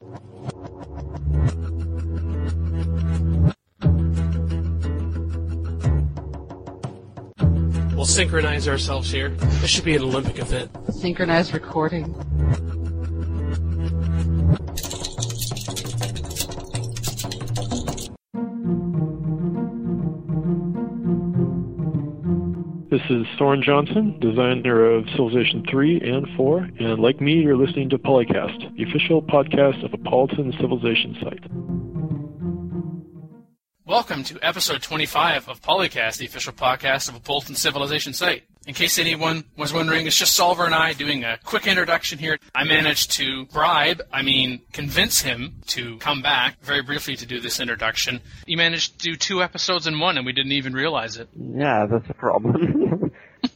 We'll synchronize ourselves here. This should be an Olympic event. Synchronized recording. This is Soren Johnson, designer of Civilization 3 and 4, and like me, you're listening to Polycast, the official podcast of the Politan Civilization site. Welcome to episode 25 of Polycast, the official podcast of the Politan Civilization site. In case anyone was wondering, it's just Solver and I doing a quick introduction here. I managed to convince him to come back very briefly to do this introduction. He managed to do 2 episodes in one, and we didn't even realize it. Yeah, that's a problem.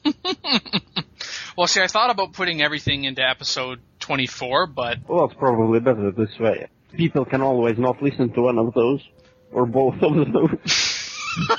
Well, see, I thought about putting everything into episode 24, but... Well, it's probably better this way. People can always not listen to one of those, or both of those.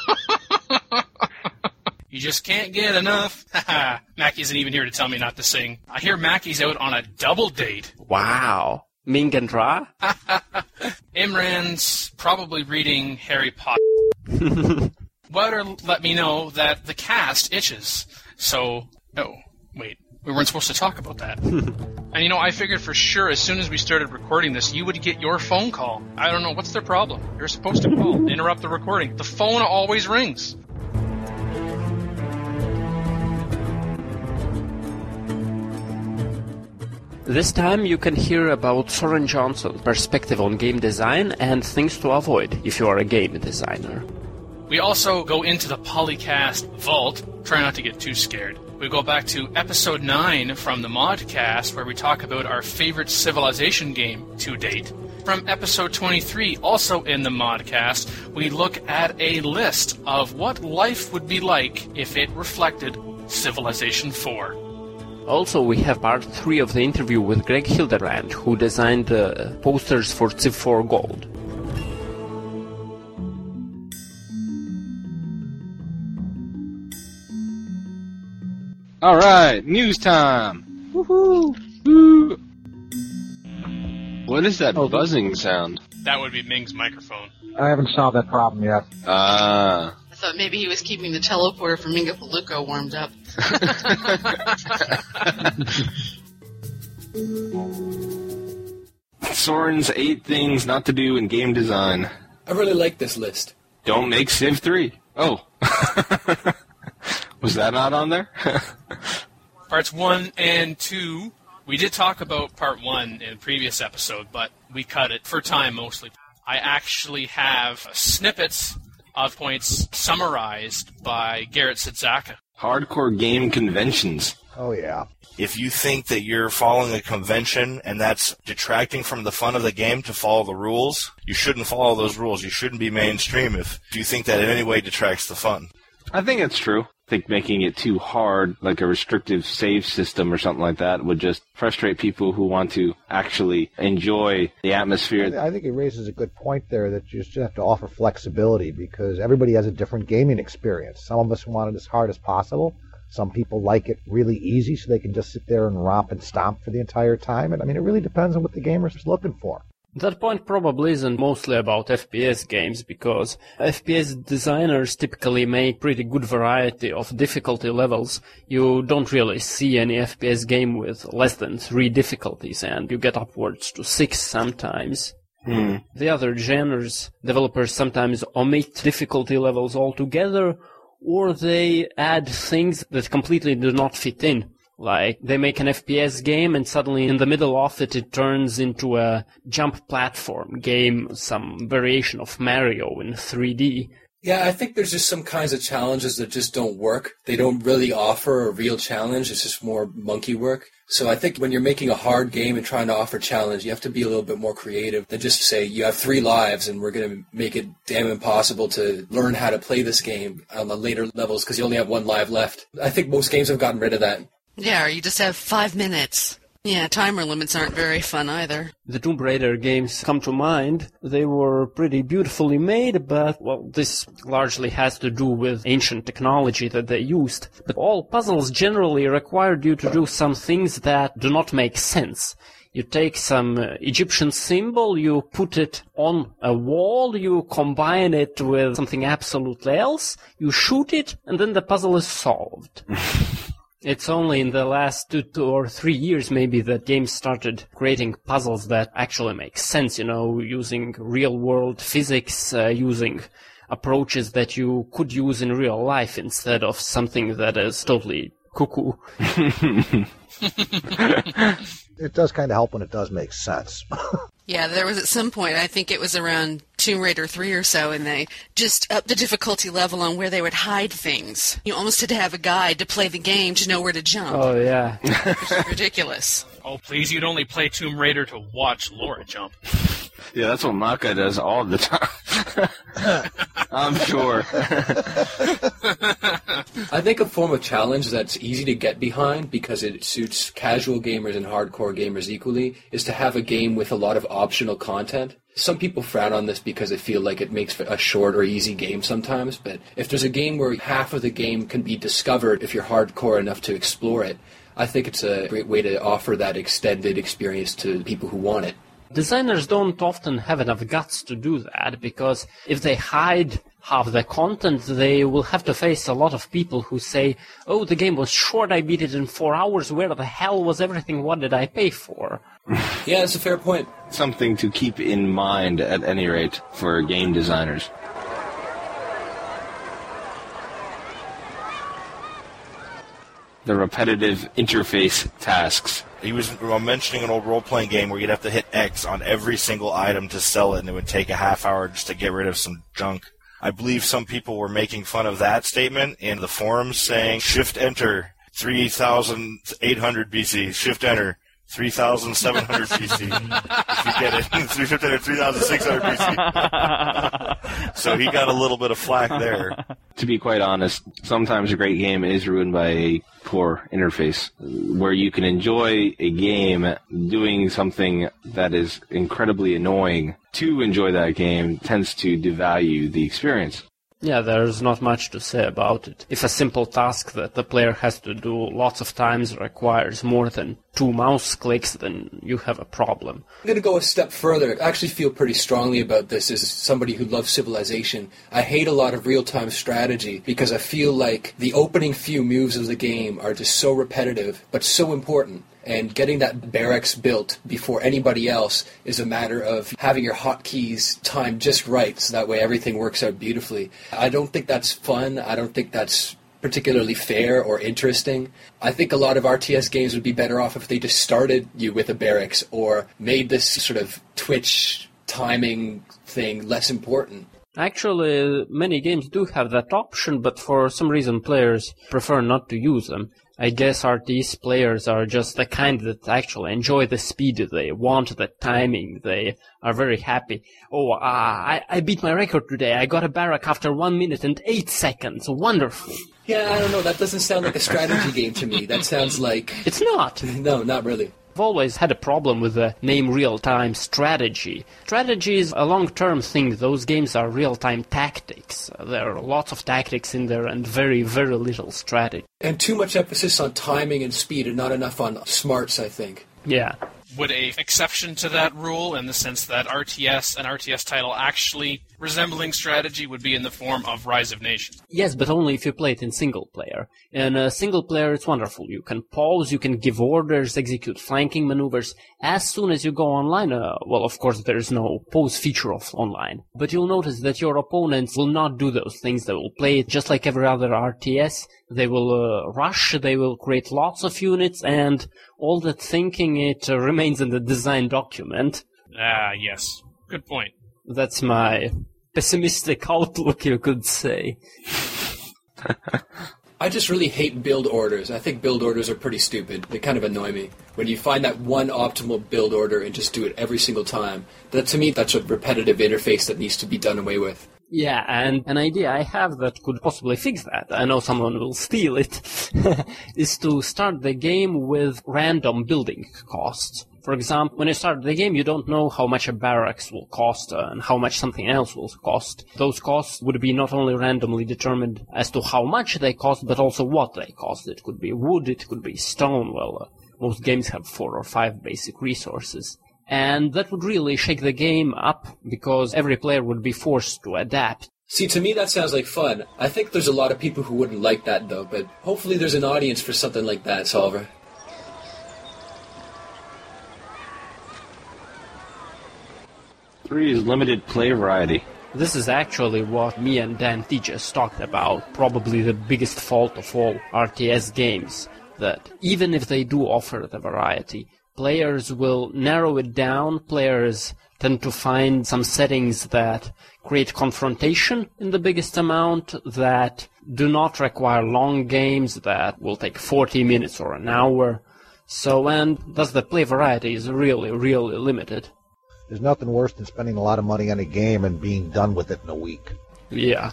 You just can't get enough. Mackie isn't even here to tell me not to sing. I hear Mackie's out on a double date. Wow. Ming and Ra? Imran's probably reading Harry Potter. Weather let me know that the cast itches. So, no, wait, we weren't supposed to talk about that. And I figured for sure as soon as we started recording this, you would get your phone call. I don't know, what's their problem? You're supposed to call, interrupt the recording. The phone always rings. This time you can hear about Soren Johnson's perspective on game design and things to avoid if you are a game designer. We also go into the Polycast vault. Try not to get too scared. We go back to episode 9 from the Modcast, where we talk about our favorite Civilization game to date. From episode 23, also in the Modcast, we look at a list of what life would be like if it reflected Civilization 4. Also, we have part 3 of the interview with Greg Hildebrand, who designed the posters for Civ 4 Gold. Alright, news time! Woohoo! Woo! What is that buzzing sound? That would be Ming's microphone. I haven't solved that problem yet. I thought maybe he was keeping the teleporter from Minga Palooka warmed up. Soren's 8 things not to do in game design. I really like this list. Don't make Civ 3. Oh. Was that not on there? Parts 1 and 2. We did talk about part 1 in a previous episode, but we cut it for time mostly. I actually have snippets of points summarized by Garrett Sidzaka. Hardcore game conventions. Oh, yeah. If you think that you're following a convention and that's detracting from the fun of the game to follow the rules, you shouldn't follow those rules. You shouldn't be mainstream if you think that in any way detracts the fun. I think it's true. I think making it too hard, like a restrictive save system or something like that, would just frustrate people who want to actually enjoy the atmosphere. I think it raises a good point there that you just have to offer flexibility because everybody has a different gaming experience. Some of us want it as hard as possible. Some people like it really easy so they can just sit there and romp and stomp for the entire time. And it really depends on what the gamer is looking for. That point probably isn't mostly about FPS games, because FPS designers typically make pretty good variety of difficulty levels. You don't really see any FPS game with less than 3 difficulties, and you get upwards to 6 sometimes. The other genres, developers sometimes omit difficulty levels altogether, or they add things that completely do not fit in. Like, they make an FPS game and suddenly in the middle of it, it turns into a jump platform game, some variation of Mario in 3D. Yeah, I think there's just some kinds of challenges that just don't work. They don't really offer a real challenge. It's just more monkey work. So I think when you're making a hard game and trying to offer challenge, you have to be a little bit more creative than just say you have 3 lives and we're going to make it damn impossible to learn how to play this game on the later levels because you only have 1 life left. I think most games have gotten rid of that. Yeah, or you just have 5 minutes. Yeah, timer limits aren't very fun either. The Tomb Raider games come to mind. They were pretty beautifully made, but, well, this largely has to do with ancient technology that they used. But all puzzles generally required you to do some things that do not make sense. You take some Egyptian symbol, you put it on a wall, you combine it with something absolutely else, you shoot it, and then the puzzle is solved. It's only in the last 2 or 3 years maybe that games started creating puzzles that actually make sense, using real-world physics, using approaches that you could use in real life instead of something that is totally cuckoo. It does kind of help when it does make sense. Yeah, there was at some point, I think it was around Tomb Raider 3 or so, and they just upped the difficulty level on where they would hide things. You almost had to have a guide to play the game to know where to jump. Oh, yeah. Which is ridiculous. Oh, please, you'd only play Tomb Raider to watch Laura jump. Yeah, that's what Maka does all the time. I'm sure. I think a form of challenge that's easy to get behind because it suits casual gamers and hardcore gamers equally is to have a game with a lot of optional content. Some people frown on this because they feel like it makes a short or easy game sometimes, but if there's a game where half of the game can be discovered if you're hardcore enough to explore it, I think it's a great way to offer that extended experience to people who want it. Designers don't often have enough guts to do that, because if they hide half the content, they will have to face a lot of people who say, oh, the game was short, I beat it in 4 hours, where the hell was everything, what did I pay for? Yeah, that's a fair point. Something to keep in mind, at any rate, for game designers. The repetitive interface tasks. He was mentioning an old role-playing game where you'd have to hit X on every single item to sell it, and it would take a half hour just to get rid of some junk. I believe some people were making fun of that statement in the forums, saying, Shift-Enter 3,800 BC, Shift-Enter 3,700 BC. If you get it, Shift-Enter 3,600 BC. So he got a little bit of flack there. To be quite honest, sometimes a great game is ruined by a poor interface, where you can enjoy a game doing something that is incredibly annoying. To enjoy that game tends to devalue the experience. Yeah, there's not much to say about it. If a simple task that the player has to do lots of times requires more than 2 mouse clicks, then you have a problem. I'm going to go a step further. I actually feel pretty strongly about this as somebody who loves Civilization. I hate a lot of real-time strategy because I feel like the opening few moves of the game are just so repetitive, but so important. And getting that barracks built before anybody else is a matter of having your hotkeys timed just right, so that way everything works out beautifully. I don't think that's fun. I don't think that's particularly fair or interesting. I think a lot of RTS games would be better off if they just started you with a barracks or made this sort of Twitch timing thing less important. Actually, many games do have that option, but for some reason players prefer not to use them. I guess RTS players are just the kind that actually enjoy the speed, they want the timing, they are very happy. Oh, I beat my record today, I got a barrack after 1 minute and 8 seconds, wonderful. Yeah, I don't know, that doesn't sound like a strategy game to me, that sounds like... It's not. No, not really. I've always had a problem with the name real-time strategy. Strategy is a long-term thing. Those games are real-time tactics. There are lots of tactics in there and very, very little strategy. And too much emphasis on timing and speed and not enough on smarts, I think. Yeah. Would a exception to that rule, in the sense that an RTS title actually resembling strategy, would be in the form of Rise of Nations? Yes, but only if you play it in single player. In single player, it's wonderful. You can pause, you can give orders, execute flanking maneuvers. As soon as you go online, well, of course, there is no pause feature of online. But you'll notice that your opponents will not do those things. They will play it just like every other RTS. They will rush, they will create lots of units, and all that thinking, it remains in the design document. Ah, yes. Good point. That's my pessimistic outlook, you could say. I just really hate build orders. I think build orders are pretty stupid. They kind of annoy me. When you find that one optimal build order and just do it every single time, to me, that's a repetitive interface that needs to be done away with. Yeah, and an idea I have that could possibly fix that, I know someone will steal it, is to start the game with random building costs. For example, when you start the game, you don't know how much a barracks will cost and how much something else will cost. Those costs would be not only randomly determined as to how much they cost, but also what they cost. It could be wood, it could be stone. Well, Most games have 4 or 5 basic resources. And that would really shake the game up, because every player would be forced to adapt. See, to me that sounds like fun. I think there's a lot of people who wouldn't like that, though, but hopefully there's an audience for something like that, Solver. 3 is limited play variety. This is actually what me and Dan T just talked about, probably the biggest fault of all RTS games, that even if they do offer the variety, players will narrow it down. Players tend to find some settings that create confrontation in the biggest amount, that do not require long games, that will take 40 minutes or an hour. So, and thus the play variety is really, really limited. There's nothing worse than spending a lot of money on a game and being done with it in a week. Yeah.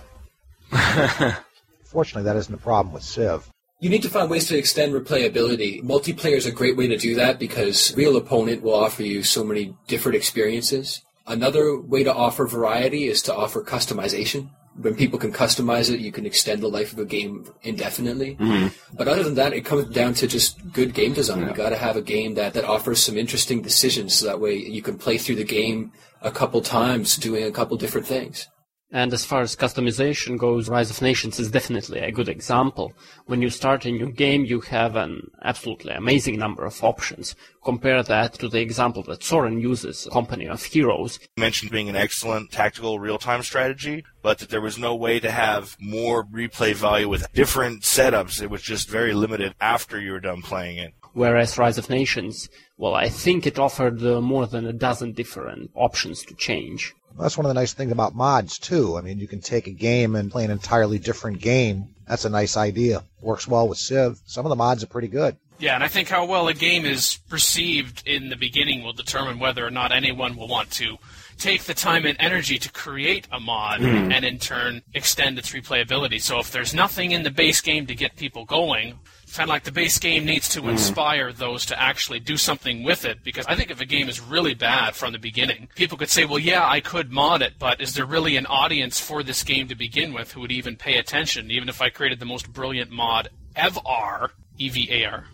Fortunately, that isn't a problem with Civ. You need to find ways to extend replayability. Multiplayer is a great way to do that because Real Opponent will offer you so many different experiences. Another way to offer variety is to offer customization. When people can customize it, you can extend the life of a game indefinitely. Mm-hmm. But other than that, it comes down to just good game design. Yeah. You got to have a game that offers some interesting decisions, so that way you can play through the game a couple times doing a couple different things. And as far as customization goes, Rise of Nations is definitely a good example. When you start a new game, you have an absolutely amazing number of options. Compare that to the example that Soren uses, Company of Heroes. You mentioned being an excellent tactical real-time strategy, but that there was no way to have more replay value with different setups. It was just very limited after you were done playing it. Whereas Rise of Nations, well, I think it offered more than a dozen different options to change. That's one of the nice things about mods, too. I mean, you can take a game and play an entirely different game. That's a nice idea. Works well with Civ. Some of the mods are pretty good. Yeah, and I think how well a game is perceived in the beginning will determine whether or not anyone will want to take the time and energy to create a mod and in turn extend its replayability. So if there's nothing in the base game to get people going, it's kind of like the base game needs to inspire those to actually do something with it, because I think if a game is really bad from the beginning, people could say, well, yeah, I could mod it, but is there really an audience for this game to begin with who would even pay attention, even if I created the most brilliant mod ever, EVAR?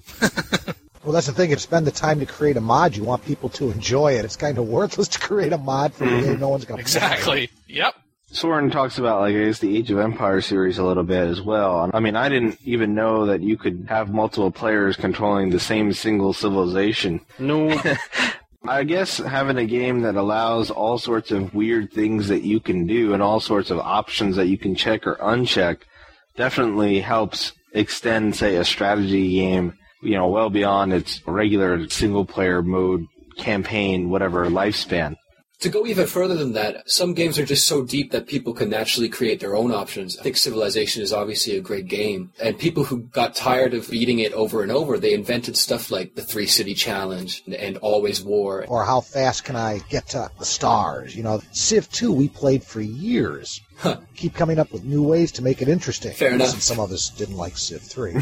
Well, that's the thing. If you spend the time to create a mod, you want people to enjoy it. It's kind of worthless to create a mod for a game no one's going to play. Exactly. Yep. Soren talks about, like, I guess, the Age of Empires series a little bit as well. I mean, I didn't even know that you could have multiple players controlling the same single civilization. No. I guess having a game that allows all sorts of weird things that you can do and all sorts of options that you can check or uncheck definitely helps extend, say, a strategy game, you know, well beyond its regular single-player mode, campaign, whatever, lifespan. To go even further than that, some games are just so deep that people can naturally create their own options. I think Civilization is obviously a great game. And people who got tired of beating it over and over, they invented stuff like the 3-City Challenge and Always War. Or how fast can I get to the stars? You know, Civ 2 we played for years. Keep coming up with new ways to make it interesting. Fair enough. Some of us didn't like Civ 3.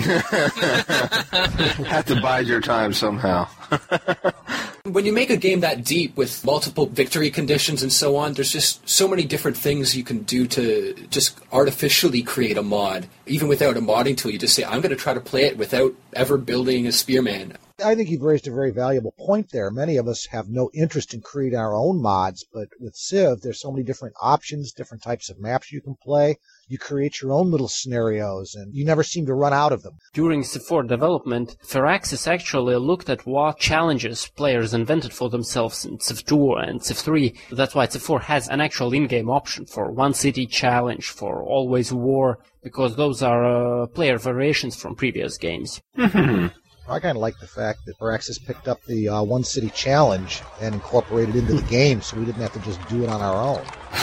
Have to bide your time somehow. When you make a game that deep with multiple victory conditions and so on, there's just so many different things you can do to just artificially create a mod. Even without a modding tool, you just say, I'm going to try to play it without ever building a spearman. I think you've raised a very valuable point there. Many of us have no interest in creating our own mods, but with Civ, there's so many different options, different types of maps you can play. You create your own little scenarios, and you never seem to run out of them. During Civ 4 development, Firaxis actually looked at what challenges players invented for themselves in Civ 2 and Civ 3. That's why Civ 4 has an actual in-game option for One City Challenge, for Always War, because those are player variations from previous games. I kind of like the fact that Firaxis picked up the One City Challenge and incorporated it into the game, so we didn't have to just do it on our own.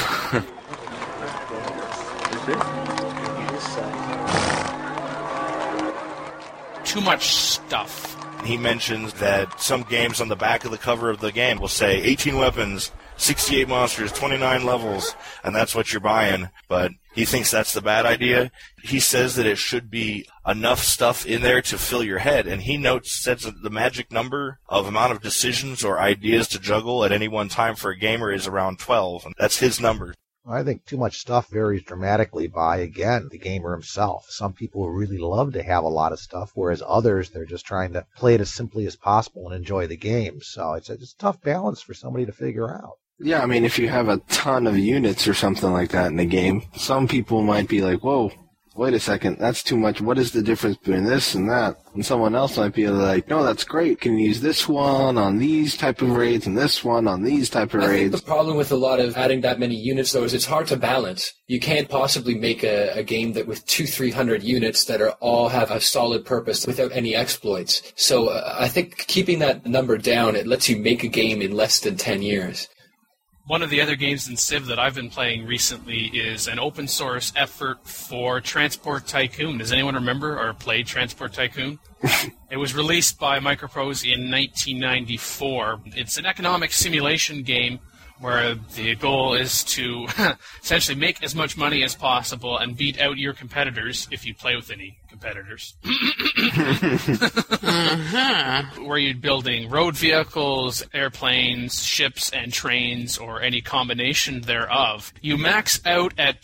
Too much stuff. He mentions that some games on the back of the cover of the game will say 18 weapons, 68 monsters, 29 levels, and that's what you're buying. But he thinks that's the bad idea. He says that it should be enough stuff in there to fill your head, and he says that the magic number of amount of decisions or ideas to juggle at any one time for a gamer is around 12, and that's his number. I think too much stuff varies dramatically by, again, the gamer himself. Some people really love to have a lot of stuff, whereas others, they're just trying to play it as simply as possible and enjoy the game. So it's a tough balance for somebody to figure out. Yeah, I mean, if you have a ton of units or something like that in the game, some people might be like, whoa, wait a second, that's too much. What is the difference between this and that? And someone else might be like, no, that's great. Can you use this one on these type of raids and this one on these type of I raids? think the problem with a lot of adding that many units, though, is it's hard to balance. You can't possibly make a game that with 200-300 units that are all have a solid purpose without any exploits. So I think keeping that number down, it lets you make a game in less than 10 years. One of the other games in Civ that I've been playing recently is an open source effort for Transport Tycoon. Does anyone remember or played Transport Tycoon? It was released by Microprose in 1994. It's an economic simulation game where the goal is to essentially make as much money as possible and beat out your competitors, if you play with any competitors. Where you're building road vehicles, airplanes, ships, and trains, or any combination thereof. You max out at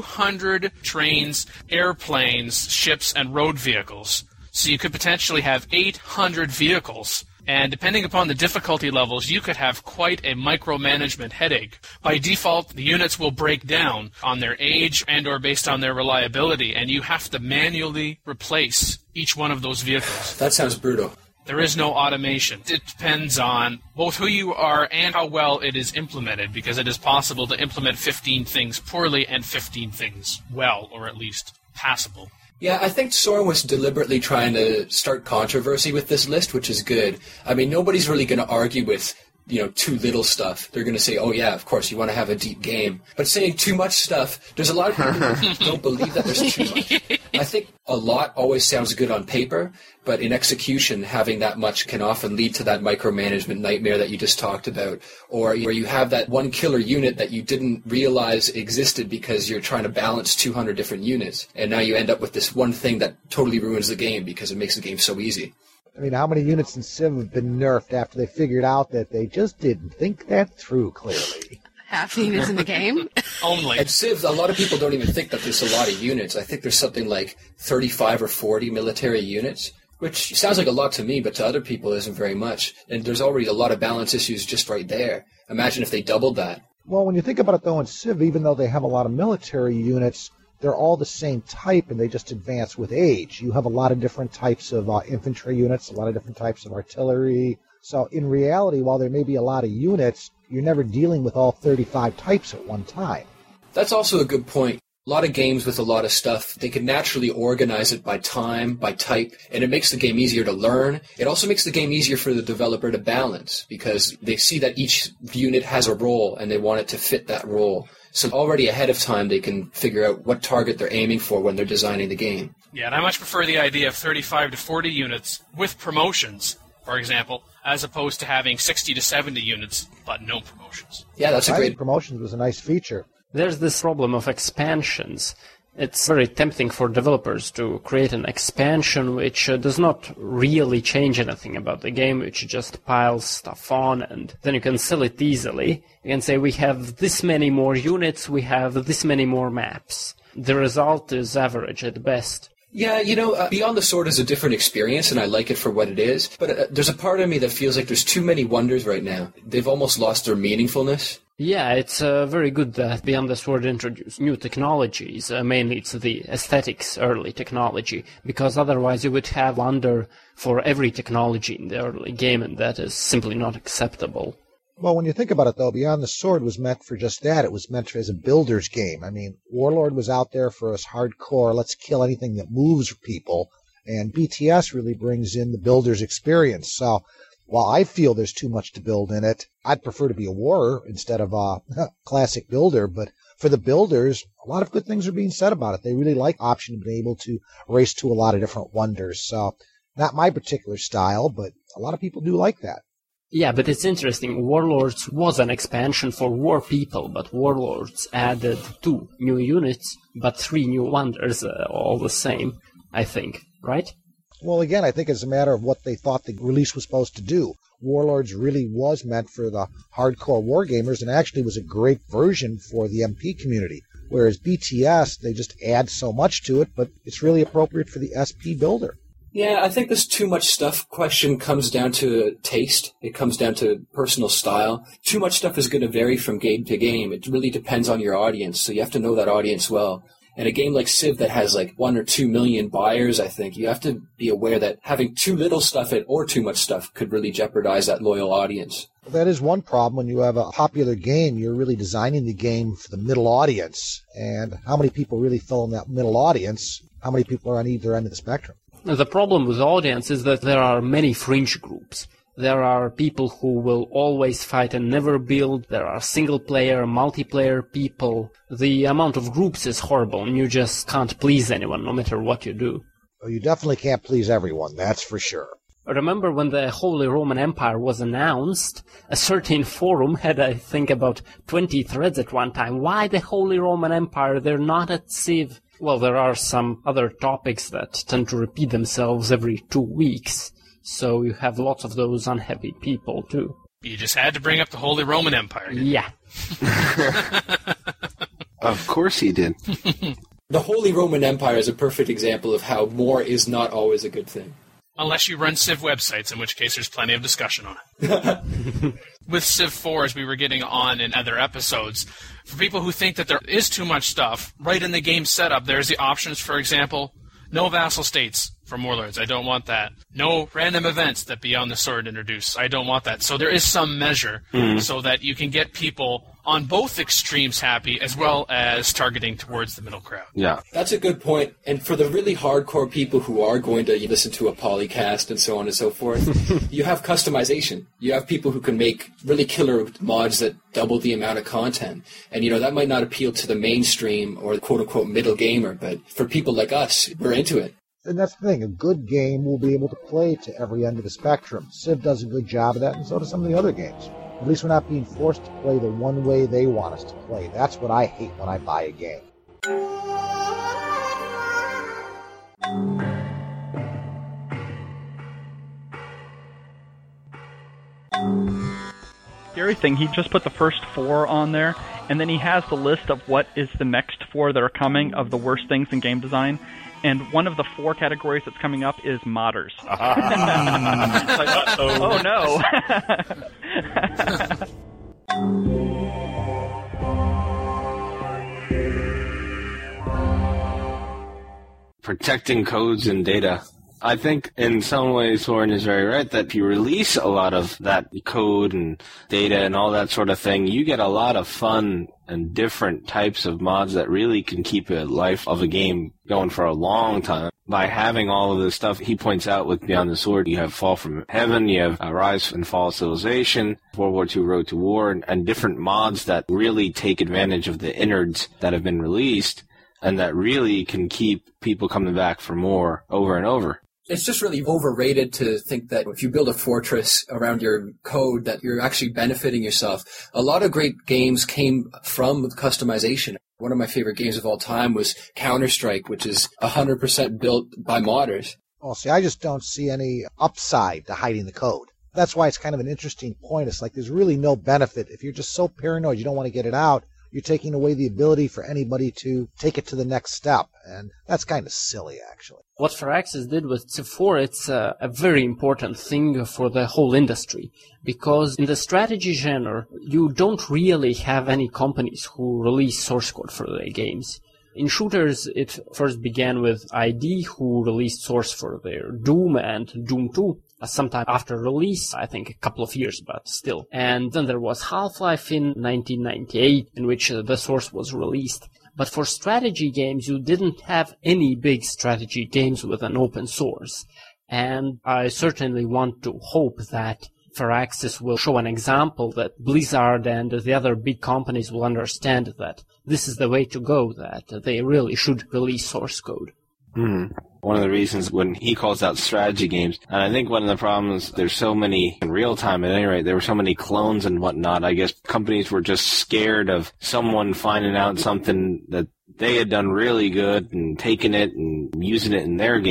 200 trains, airplanes, ships, and road vehicles. So you could potentially have 800 vehicles. And depending upon the difficulty levels, you could have quite a micromanagement headache. By default, the units will break down on their age and or based on their reliability, and you have to manually replace each one of those vehicles. That sounds brutal. There is no automation. It depends on both who you are and how well it is implemented, because it is possible to implement 15 things poorly and 15 things well, or at least passable. Yeah, I think Soren was deliberately trying to start controversy with this list, which is good. I mean, nobody's really going to argue with, too little stuff. They're going to say, oh, yeah, of course, you want to have a deep game. But saying too much stuff, there's a lot of people who don't believe that there's too much. I think a lot always sounds good on paper, but in execution, having that much can often lead to that micromanagement nightmare that you just talked about, or where you have that one killer unit that you didn't realize existed because you're trying to balance 200 different units, and now you end up with this one thing that totally ruins the game because it makes the game so easy. I mean, how many units in Civ have been nerfed after they figured out that they just didn't think that through clearly? Half the units in the game? Only. At Civ, a lot of people don't even think that there's a lot of units. I think there's something like 35 or 40 military units, which sounds like a lot to me, but to other people isn't very much. And there's already a lot of balance issues just right there. Imagine if they doubled that. Well, when you think about it, though, in Civ, even though they have a lot of military units, they're all the same type, and they just advance with age. You have a lot of different types of infantry units, a lot of different types of artillery. So in reality, while there may be a lot of units, you're never dealing with all 35 types at one time. That's also a good point. A lot of games with a lot of stuff, they can naturally organize it by time, by type, and it makes the game easier to learn. It also makes the game easier for the developer to balance, because they see that each unit has a role, and they want it to fit that role. So already ahead of time, they can figure out what target they're aiming for when they're designing the game. Yeah, and I much prefer the idea of 35 to 40 units with promotions, for example, as opposed to having 60 to 70 units, but no promotions. Yeah, that's a I great... think promotions was a nice feature. There's this problem of expansions. It's very tempting for developers to create an expansion which does not really change anything about the game, which just piles stuff on, and then you can sell it easily. You can say, we have this many more units, we have this many more maps. The result is average at best. Yeah, Beyond the Sword is a different experience, and I like it for what it is, but there's a part of me that feels like there's too many wonders right now. They've almost lost their meaningfulness. Yeah, it's very good that Beyond the Sword introduced new technologies. Mainly it's the aesthetics early technology, because otherwise you would have wonder for every technology in the early game, and that is simply not acceptable. Well, when you think about it, though, Beyond the Sword was meant for just that. It was meant as a builder's game. I mean, Warlord was out there for us hardcore, let's kill anything that moves people, and BTS really brings in the builder's experience. So while I feel there's too much to build in it, I'd prefer to be a warrior instead of a classic builder. But for the builders, a lot of good things are being said about it. They really like the option of being able to race to a lot of different wonders. So not my particular style, but a lot of people do like that. Yeah, but it's interesting. Warlords was an expansion for war people, but Warlords added 2 new units, but 3 new wonders, all the same, I think, right? Well, again, I think it's a matter of what they thought the release was supposed to do. Warlords really was meant for the hardcore wargamers and actually was a great version for the MP community. Whereas BTS, they just add so much to it, but it's really appropriate for the SP builder. Yeah, I think this too much stuff question comes down to taste. It comes down to personal style. Too much stuff is going to vary from game to game. It really depends on your audience, so you have to know that audience well. And a game like Civ that has like 1 or 2 million buyers, I think, you have to be aware that having too little stuff or too much stuff could really jeopardize that loyal audience. That is one problem. When you have a popular game, you're really designing the game for the middle audience. And how many people really fill in that middle audience? How many people are on either end of the spectrum? The problem with audience is that there are many fringe groups. There are people who will always fight and never build. There are single-player, multiplayer people. The amount of groups is horrible, and you just can't please anyone, no matter what you do. Well, you definitely can't please everyone, that's for sure. Remember when the Holy Roman Empire was announced? A certain forum had, I think, about 20 threads at one time. Why the Holy Roman Empire? They're not at Civ. Well, there are some other topics that tend to repeat themselves every 2 weeks, so you have lots of those unhappy people, too. You just had to bring up the Holy Roman Empire. Yeah. Of course he did. The Holy Roman Empire is a perfect example of how more is not always a good thing. Unless you run Civ websites, in which case there's plenty of discussion on it. With Civ 4, as we were getting on in other episodes, for people who think that there is too much stuff, right in the game setup, there's the options, for example, no vassal states for Warlords. I don't want that. No random events that Beyond the Sword introduce. I don't want that. So there is some measure so that you can get people on both extremes happy, as well as targeting towards the middle crowd. Yeah. That's a good point. And for the really hardcore people who are going to listen to a polycast and so on and so forth, you have customization. You have people who can make really killer mods that double the amount of content. And, that might not appeal to the mainstream or the quote-unquote middle gamer, but for people like us, we're into it. And that's the thing. A good game will be able to play to every end of the spectrum. Civ does a good job of that, and so do some of the other games. At least we're not being forced to play the one way they want us to play. That's what I hate when I buy a game. Scary thing, he just put the first 4 on there, and then he has the list of what is the next 4 that are coming of the worst things in game design. And one of the 4 categories that's coming up is modders. Oh no. Protecting codes and data. I think in some ways Soren is very right that if you release a lot of that code and data and all that sort of thing, you get a lot of fun and different types of mods that really can keep a life of a game going for a long time. By having all of this stuff, he points out with Beyond the Sword, you have Fall from Heaven, you have Rise and Fall of Civilization, World War II Road to War, and different mods that really take advantage of the innards that have been released and that really can keep people coming back for more over and over. It's just really overrated to think that if you build a fortress around your code that you're actually benefiting yourself. A lot of great games came from customization. One of my favorite games of all time was Counter-Strike, which is 100% built by modders. Oh, see, I just don't see any upside to hiding the code. That's why it's kind of an interesting point. It's like there's really no benefit. If you're just so paranoid you don't want to get it out, you're taking away the ability for anybody to take it to the next step. And that's kind of silly, actually. What Firaxis did with Civ 4, it's a very important thing for the whole industry. Because in the strategy genre, you don't really have any companies who release source code for their games. In shooters, it first began with ID, who released source for their Doom and Doom 2. Sometime after release, I think a couple of years, but still. And then there was Half-Life in 1998, in which the source was released. But for strategy games, you didn't have any big strategy games with an open source. And I certainly want to hope that Firaxis will show an example that Blizzard and the other big companies will understand that this is the way to go, that they really should release source code. Mm-hmm. One of the reasons when he calls out strategy games, and I think one of the problems, there's so many, in real time at any rate, there were so many clones and whatnot. I guess companies were just scared of someone finding out something that they had done really good and taking it and using it in their game.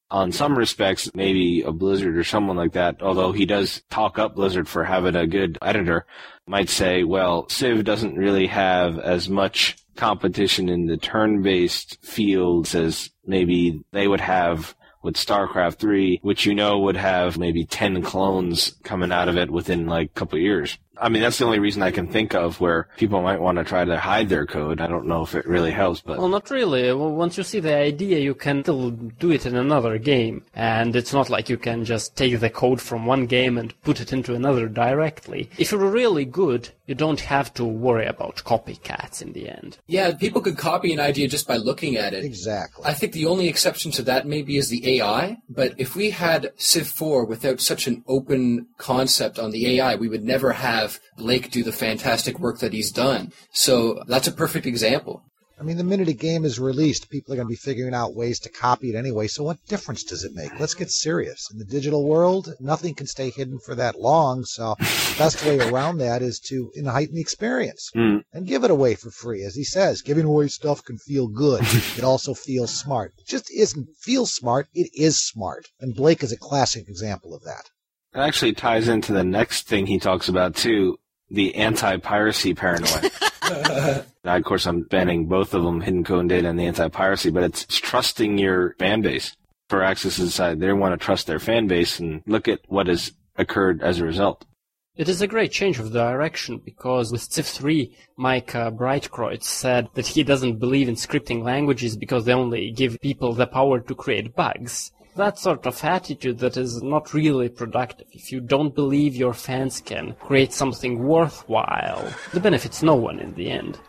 on some respects, maybe a Blizzard or someone like that, although he does talk up Blizzard for having a good editor, might say, well, Civ doesn't really have as much competition in the turn-based fields as maybe they would have with StarCraft 3, which would have maybe 10 clones coming out of it within like a couple of years. I mean, that's the only reason I can think of where people might want to try to hide their code. I don't know if it really helps, but... Well, not really. Well, once you see the idea, you can still do it in another game. And it's not like you can just take the code from one game and put it into another directly. If you're really good, you don't have to worry about copycats in the end. Yeah, people could copy an idea just by looking at it. Exactly. I think the only exception to that maybe is the AI, but if we had Civ 4 without such an open concept on the AI, we would never have Blake do the fantastic work that he's done. So that's a perfect example. I mean, the minute a game is released, people are going to be figuring out ways to copy it anyway, so what difference does it make? Let's get serious. In the digital world, nothing can stay hidden for that long, so the best way around that is to heighten the experience and give it away for free. As he says, giving away stuff can feel good. It also feels smart. It just isn't feel smart, it is smart. And Blake is a classic example of that. It actually ties into the next thing he talks about, too, the anti-piracy paranoia. Now, of course, I'm banning both of them, Hidden Code and Data and the anti-piracy, but it's trusting your fan base. For Axis' side, they want to trust their fan base, and look at what has occurred as a result. It is a great change of direction, because with Civ 3, Mike Breitkreutz said that he doesn't believe in scripting languages because they only give people the power to create bugs. That sort of attitude that is not really productive. If you don't believe your fans can create something worthwhile, it benefits no one in the end.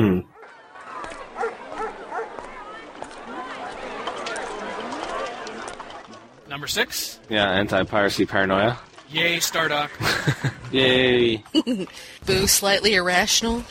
Number 6? Yeah, anti-piracy paranoia. Yay, Stardock. Yay. Boo, slightly irrational.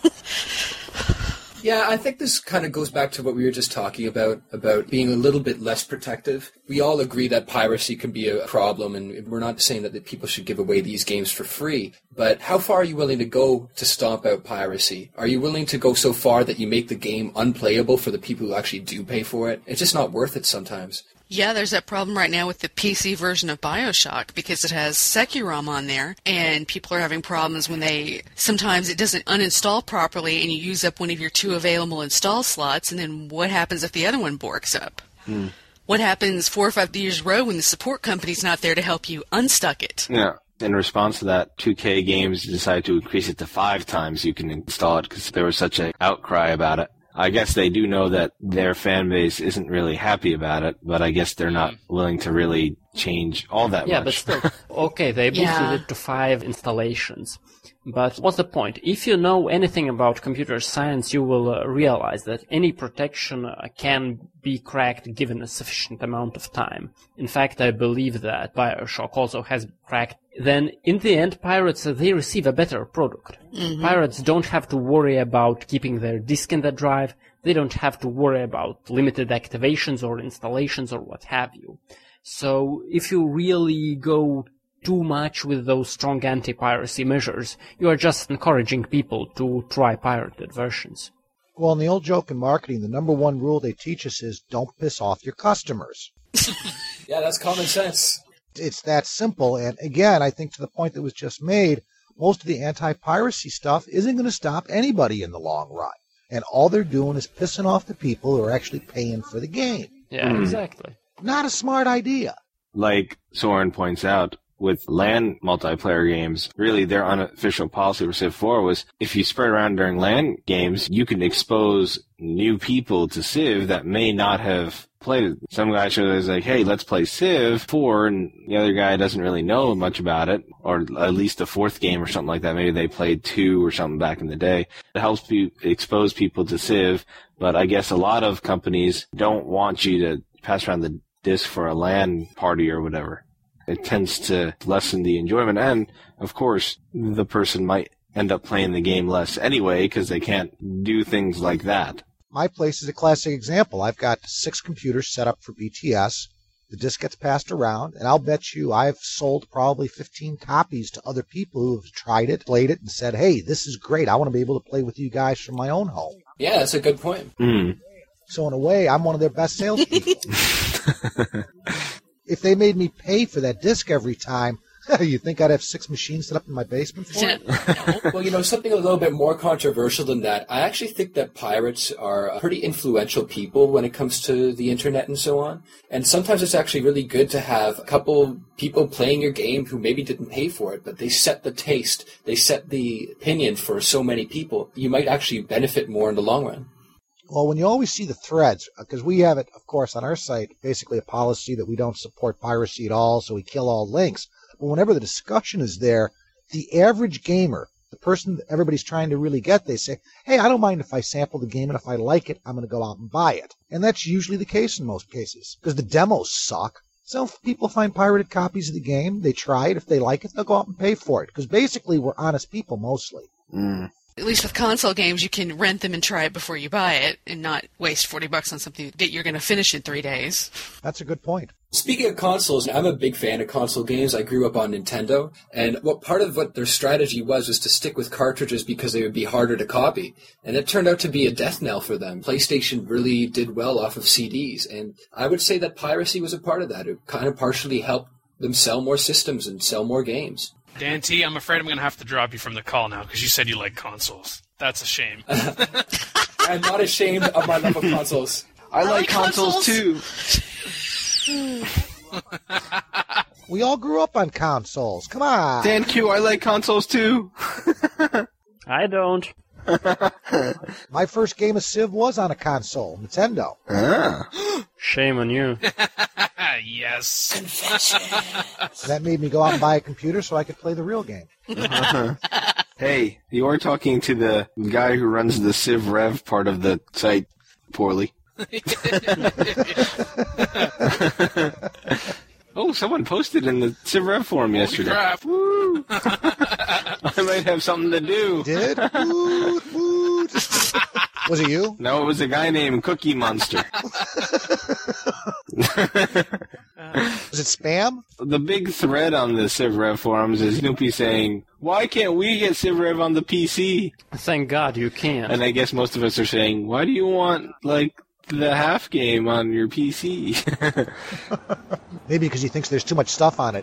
Yeah, I think this kind of goes back to what we were just talking about being a little bit less protective. We all agree that piracy can be a problem, and we're not saying that people should give away these games for free. But how far are you willing to go to stomp out piracy? Are you willing to go so far that you make the game unplayable for the people who actually do pay for it? It's just not worth it sometimes. Yeah, there's that problem right now with the PC version of BioShock because it has Securom on there, and people are having problems when sometimes it doesn't uninstall properly and you use up one of your 2 available install slots, and then what happens if the other one borks up? What happens 4 or 5 years in a row when the support company's not there to help you unstuck it? Yeah. In response to that, 2K Games decided to increase it to 5 times you can install it because there was such an outcry about it. I guess they do know that their fan base isn't really happy about it, but I guess they're not willing to really change all that much. Yeah, but still, okay, they boosted it to 5 installations. But what's the point? If you know anything about computer science, you will realize that any protection can be cracked given a sufficient amount of time. In fact, I believe that BioShock also has been cracked. Then, in the end, pirates, they receive a better product. Pirates don't have to worry about keeping their disk in the drive. They don't have to worry about limited activations or installations or what have you. So, if you really go too much with those strong anti-piracy measures, you are just encouraging people to try pirated versions. Well, in the old joke in marketing, the number one rule they teach us is don't piss off your customers. Yeah, that's common sense. It's that simple. And again, I think to the point that was just made, most of the anti-piracy stuff isn't going to stop anybody in the long run. And all they're doing is pissing off the people who are actually paying for the game. Yeah, exactly. Not a smart idea. Like Soren points out, with LAN multiplayer games, really their unofficial policy for Civ 4 was if you spread around during LAN games, you can expose new people to Civ that may not have played it. Some guy shows like, hey, let's play Civ 4, and the other guy doesn't really know much about it, or at least the 4th game or something like that. Maybe they played 2 or something back in the day. It helps expose people to Civ, but I guess a lot of companies don't want you to pass around the disc for a LAN party or whatever. It tends to lessen the enjoyment, and, of course, the person might end up playing the game less anyway because they can't do things like that. My place is a classic example. I've got 6 computers set up for BTS. The disc gets passed around, and I'll bet you I've sold probably 15 copies to other people who have tried it, played it, and said, hey, this is great. I want to be able to play with you guys from my own home. Yeah, that's a good point. So in a way, I'm one of their best salespeople. If they made me pay for that disc every time, you think I'd have 6 machines set up in my basement for it? No. Well, something a little bit more controversial than that. I actually think that pirates are pretty influential people when it comes to the internet and so on. And sometimes it's actually really good to have a couple people playing your game who maybe didn't pay for it, but they set the taste, they set the opinion for so many people. You might actually benefit more in the long run. Well, when you always see the threads, because we have it, of course, on our site, basically a policy that we don't support piracy at all, so we kill all links. But whenever the discussion is there, the average gamer, the person that everybody's trying to really get, they say, hey, I don't mind if I sample the game, and if I like it, I'm going to go out and buy it. And that's usually the case in most cases, because the demos suck. So if people find pirated copies of the game, they try it. If they like it, they'll go out and pay for it, because basically we're honest people mostly. At least with console games, you can rent them and try it before you buy it and not waste $40 on something that you're going to finish in 3 days. That's a good point. Speaking of consoles, I'm a big fan of console games. I grew up on Nintendo, and part of what their strategy was to stick with cartridges because they would be harder to copy. And it turned out to be a death knell for them. PlayStation really did well off of CDs, and I would say that piracy was a part of that. It kind of partially helped them sell more systems and sell more games. Dan T, I'm afraid I'm going to have to drop you from the call now because you said you like consoles. That's a shame. I'm not ashamed of my love of consoles. I like consoles too. We all grew up on consoles. Come on. Dan Q, I like consoles too. I don't. My first game of Civ was on a console, Nintendo. Shame on you. Yes. That made me go out and buy a computer so I could play the real game. Hey, you are talking to the guy who runs the Civ Rev part of the site poorly. Oh, someone posted in the Civ Rev forum yesterday. Crap. Woo! I might have something to do. Did? Woot. Was it you? No, it was a guy named Cookie Monster. Was it spam? The big thread on the Civ Rev forums is Snoopy saying, why can't we get Civ Rev on the PC? Thank God you can. And I guess most of us are saying, why do you want, the half game on your PC? Maybe because he thinks there's too much stuff on it.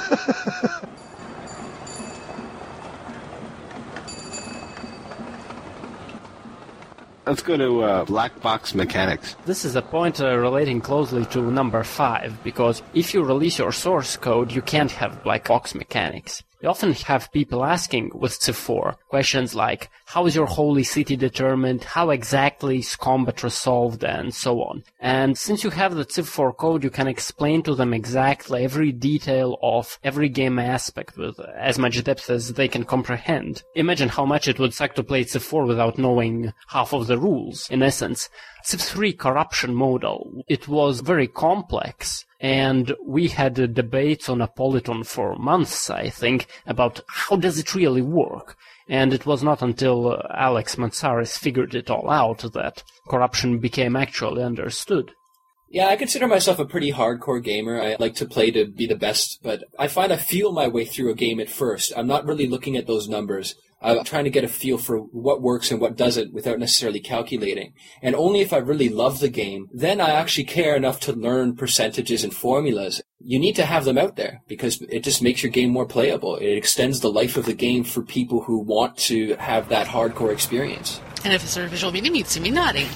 Let's go to Black Box Mechanics. This is a point relating closely to number 5, because if you release your source code, you can't have black box mechanics. You often have people asking with Civ 4 questions like, how is your holy city determined, how exactly is combat resolved, and so on. And since you have the Civ 4 code, you can explain to them exactly every detail of every game aspect with as much depth as they can comprehend. Imagine how much it would suck to play Civ 4 without knowing half of the rules. In essence, Civ 3 corruption model, it was very complex. And we had debates on Apolyton for months, I think, about how does it really work. And it was not until Alex Mansaris figured it all out that corruption became actually understood. Yeah, I consider myself a pretty hardcore gamer. I like to play to be the best, but I find I feel my way through a game at first. I'm not really looking at those numbers. I'm trying to get a feel for what works and what doesn't without necessarily calculating. And only if I really love the game, then I actually care enough to learn percentages and formulas. You need to have them out there because it just makes your game more playable. It extends the life of the game for people who want to have that hardcore experience. And if it's a visual medium, you'd see me nodding.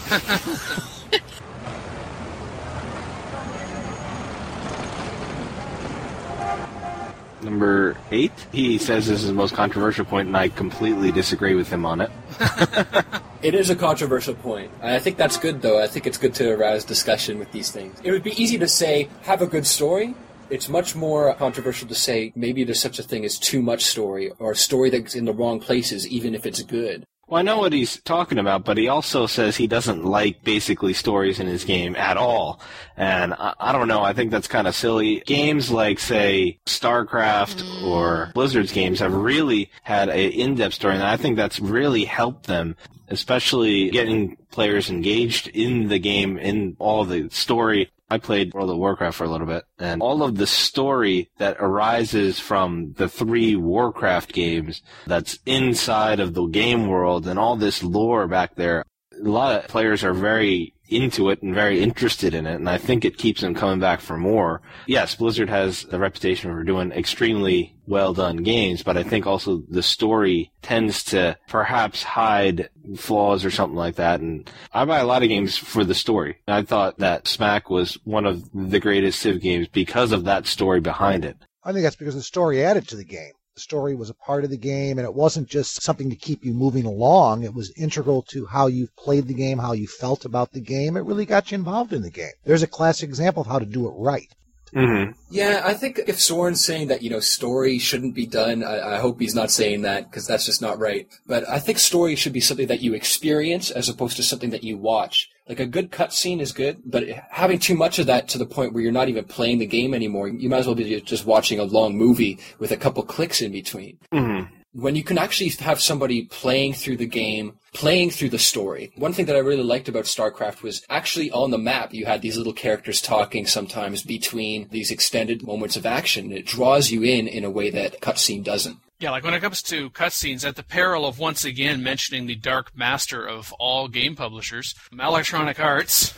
Number 8, he says this is the most controversial point, and I completely disagree with him on it. It is a controversial point. I think that's good, though. I think it's good to arouse discussion with these things. It would be easy to say, have a good story. It's much more controversial to say, maybe there's such a thing as too much story, or a story that's in the wrong places, even if it's good. Well, I know what he's talking about, but he also says he doesn't like basically stories in his game at all. And I don't know, I think that's kind of silly. Games like, say, StarCraft or Blizzard's games have really had an in-depth story, and I think that's really helped them, especially getting players engaged in the game, in all the story. I played World of Warcraft for a little bit, and all of the story that arises from the 3 Warcraft games that's inside of the game world and all this lore back there, a lot of players are very into it and very interested in it, and I think it keeps them coming back for more. Yes, Blizzard has a reputation for doing extremely well-done games, but I think also the story tends to perhaps hide flaws or something like that, and I buy a lot of games for the story. I thought that Smack was one of the greatest Civ games because of that story behind it. I think that's because the story added to the game. The story was a part of the game, and it wasn't just something to keep you moving along. It was integral to how you played the game, how you felt about the game. It really got you involved in the game. There's a classic example of how to do it right. Mm-hmm. Yeah, I think if Soren's saying that, story shouldn't be done, I hope he's not saying that, because that's just not right. But I think story should be something that you experience as opposed to something that you watch. Like, a good cutscene is good, but having too much of that to the point where you're not even playing the game anymore, you might as well be just watching a long movie with a couple clicks in between. Mm-hmm. When you can actually have somebody playing through the game, playing through the story. One thing that I really liked about StarCraft was actually on the map, you had these little characters talking sometimes between these extended moments of action. It draws you in a way that cutscene doesn't. Yeah, like when it comes to cutscenes, at the peril of once again mentioning the dark master of all game publishers, Electronic Arts.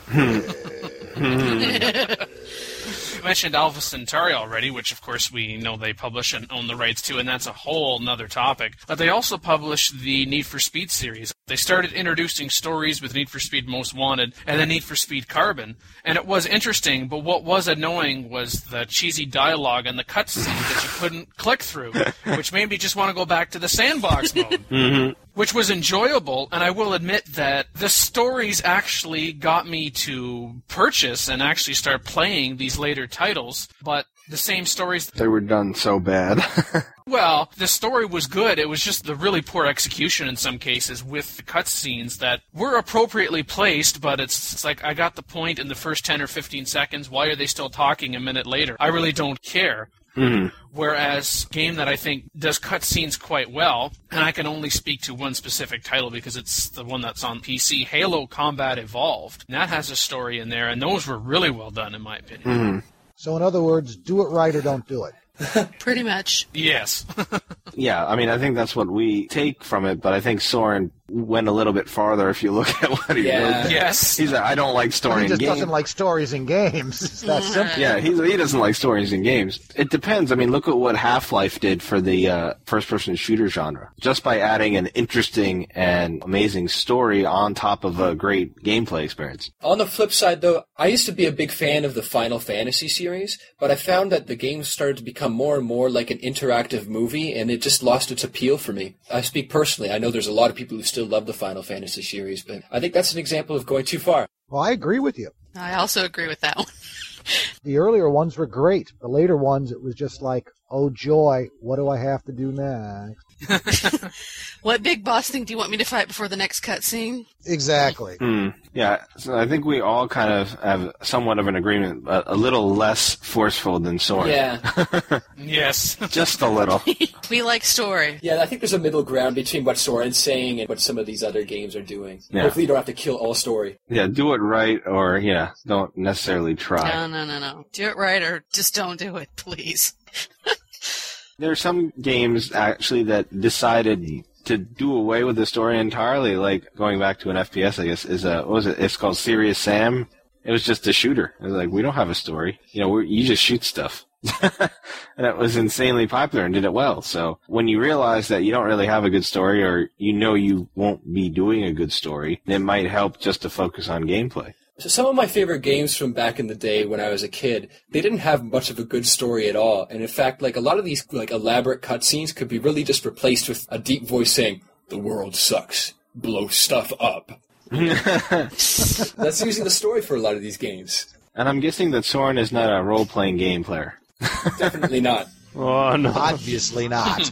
You mentioned Alpha Centauri already, which of course we know they publish and own the rights to, and that's a whole nother topic. But they also publish the Need for Speed series. They started introducing stories with Need for Speed Most Wanted and then Need for Speed Carbon, and it was interesting, but what was annoying was the cheesy dialogue and the cutscenes that you couldn't click through, which made me just want to go back to the sandbox mode. Mm-hmm. Which was enjoyable, and I will admit that the stories actually got me to purchase and actually start playing these later titles, but the same stories... They were done so bad. Well, the story was good. It was just the really poor execution in some cases with the cutscenes that were appropriately placed, but it's like I got the point in the first 10 or 15 seconds. Why are they still talking a minute later? I really don't care. Mm-hmm. Whereas a game that I think does cutscenes quite well, and I can only speak to one specific title because it's the one that's on PC, Halo Combat Evolved. And that has a story in there, and those were really well done in my opinion. Mm-hmm. So in other words, do it right or don't do it. Pretty much. Yes. Yeah, I mean, I think that's what we take from it, but I think Soren went a little bit farther if you look at what he wrote. Yes. He's like, I don't like story in games. He just doesn't like stories in games. It's that simple. Yeah, he doesn't like stories in games. It depends. I mean, look at what Half-Life did for the first-person shooter genre. Just by adding an interesting and amazing story on top of a great gameplay experience. On the flip side, though, I used to be a big fan of the Final Fantasy series, but I found that the games started to become more and more like an interactive movie, and it just lost its appeal for me. I speak personally. I know there's a lot of people who still love the Final Fantasy series, but I think that's an example of going too far. Well, I agree with you. I also agree with that one. The earlier ones were great. The later ones, it was just like, oh joy, what do I have to do next? What big boss thing do you want me to fight before the next cutscene? Exactly. Yeah, so I think we all kind of have somewhat of an agreement, but a little less forceful than Soren. Yeah. Yes. Just a little. We like story. Yeah, I think there's a middle ground between what Soren's saying and what some of these other games are doing. Yeah. Hopefully you don't have to kill all story. Yeah, do it right or, don't necessarily try. No. Do it right or just don't do it, please. There are some games, actually, that decided to do away with the story entirely, like going back to an FPS, I guess, what was it? It's called Serious Sam. It was just a shooter. It was like, we don't have a story. You just shoot stuff. And that was insanely popular and did it well. So when you realize that you don't really have a good story or you won't be doing a good story, it might help just to focus on gameplay. So some of my favorite games from back in the day when I was a kid, they didn't have much of a good story at all. And in fact, like a lot of these like elaborate cutscenes could be really just replaced with a deep voice saying, "The world sucks. Blow stuff up." That's usually the story for a lot of these games. And I'm guessing that Soren is not a role-playing game player. Definitely not. Oh, no. Obviously not.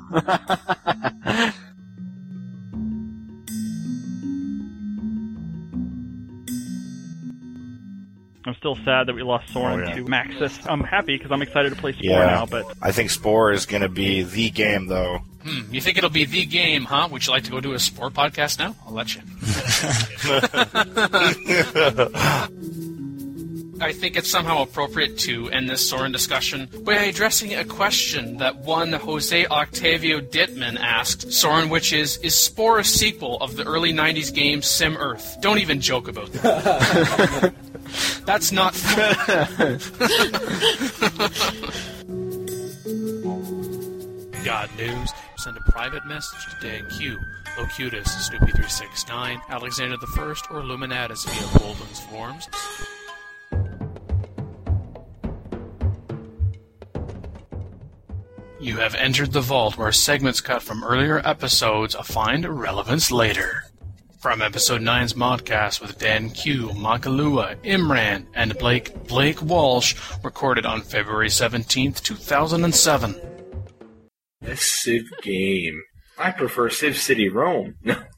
I'm still sad that we lost Soren to Maxis. I'm happy because I'm excited to play Spore now, but... I think Spore is going to be the game, though. You think it'll be the game, huh? Would you like to go do a Spore podcast now? I'll let you. I think it's somehow appropriate to end this Soren discussion by addressing a question that one Jose Octavio Dittman asked Soren, which is Spore a sequel of the early 90s game Sim Earth? Don't even joke about that. That's not fun. Got news? Send a private message to Dan Q, Locutus, Snoopy369, Alexander the First, or Luminatus via Bolden's forums. You have entered the vault where segments cut from earlier episodes find relevance later. From Episode 9's Modcast with Dan Q, Makalua, Imran, and Blake Walsh, recorded on February 17th, 2007. Best Civ game. I prefer Civ City Rome.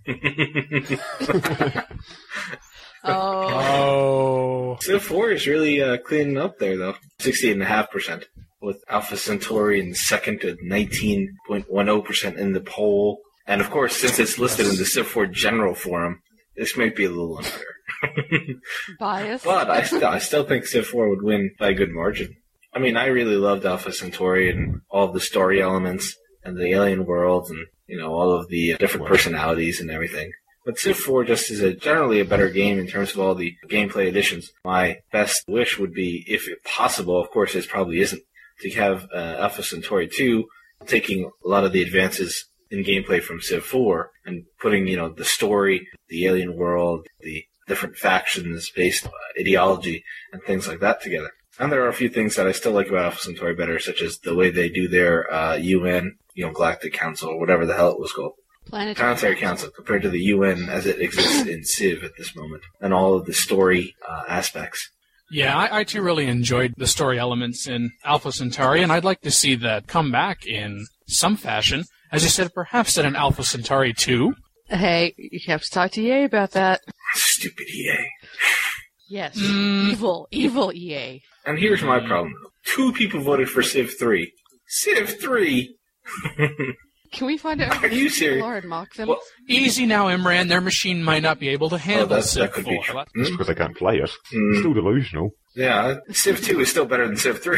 Oh. Civ 4 is really cleaning up there, though. 68.5%, with Alpha Centauri in second at 19.10% in the poll. And of course, since it's listed in the Civ 4 General Forum, this might be a little unfair. Bias. But I still think Civ 4 would win by a good margin. I mean, I really loved Alpha Centauri and all of the story elements and the alien worlds and, all of the different personalities and everything. But Civ 4 just is generally a better game in terms of all the gameplay additions. My best wish would be, if possible, of course it probably isn't, to have Alpha Centauri 2 taking a lot of the advances in gameplay from Civ 4 and putting, the story, the alien world, the different factions based ideology and things like that together. And there are a few things that I still like about Alpha Centauri better, such as the way they do their UN, Galactic Council, or whatever the hell it was called. Planetary Council, compared to the UN as it exists in Civ at this moment, and all of the story aspects. Yeah, I too really enjoyed the story elements in Alpha Centauri, and I'd like to see that come back in some fashion. As you said, perhaps in an Alpha Centauri 2. Hey, you have to talk to EA about that. Stupid EA. Yes, evil EA. And here's my problem. 2 people voted for Civ 3. Civ 3? Can we find out? Are you serious? And mock them? Well, easy now, Imran. Their machine might not be able to handle Civ 4. That's because I can't play it. It's still delusional. Yeah, Civ 2 is still better than Civ 3.